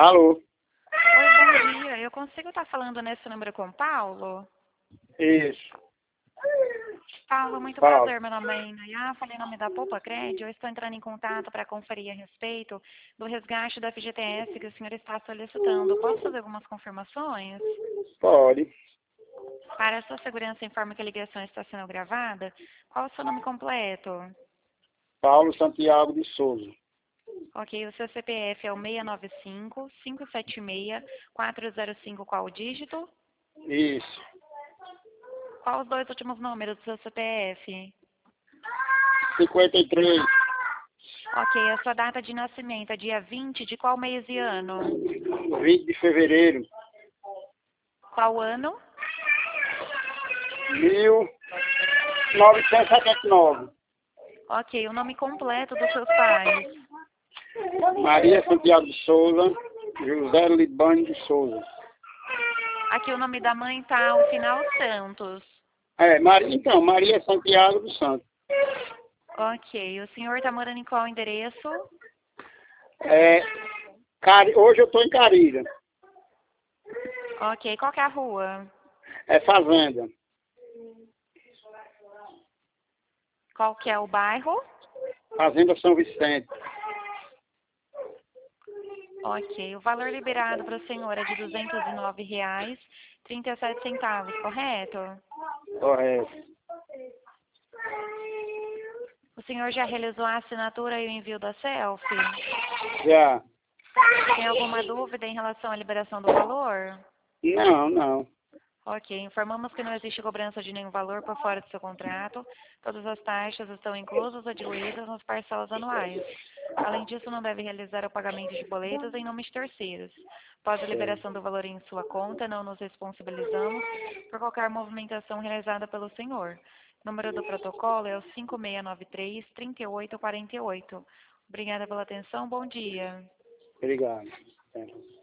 Alô? Oi, bom dia. Eu consigo estar falando nesse número com o Paulo? Isso. Paulo, muito Fala. prazer. Meu nome é Inayá, falei em nome da Poupa Crédito. Eu estou entrando em contato para conferir a respeito do resgate da FGTS que o senhor está solicitando. Posso fazer algumas confirmações? Pode. Para a sua segurança, informe que a ligação está sendo gravada. Qual o seu nome completo? Paulo Santiago de Souza. Ok, o seu CPF é o 695-576-405. Qual o dígito? Isso. Qual os dois últimos números do seu CPF? 53. Ok, a sua data de nascimento é dia 20 de qual mês e ano? 20 de fevereiro. Qual ano? 1979. Ok, o nome completo dos seus pais. Maria Santiago de Souza. José Libânio de Souza. Aqui o nome da mãe tá ao final Santos. Maria Santiago dos Santos. Ok, o senhor está morando em qual endereço? Hoje eu estou em Carira. Ok, qual que é a rua? É fazenda. Qual que é o bairro? Fazenda São Vicente. Ok, o valor liberado para o senhor é de R$ 209,37, correto? Correto. O senhor já realizou a assinatura e o envio da selfie? Já. Tem alguma dúvida em relação à liberação do valor? Não. Ok, informamos que não existe cobrança de nenhum valor por fora do seu contrato. Todas as taxas estão inclusas ou diluídas nas parcelas anuais. Além disso, não deve realizar o pagamento de boletos em nome de terceiros. Após a liberação do valor em sua conta, não nos responsabilizamos por qualquer movimentação realizada pelo senhor. O número do protocolo é o 5693-3848. Obrigada pela atenção, bom dia. Obrigado.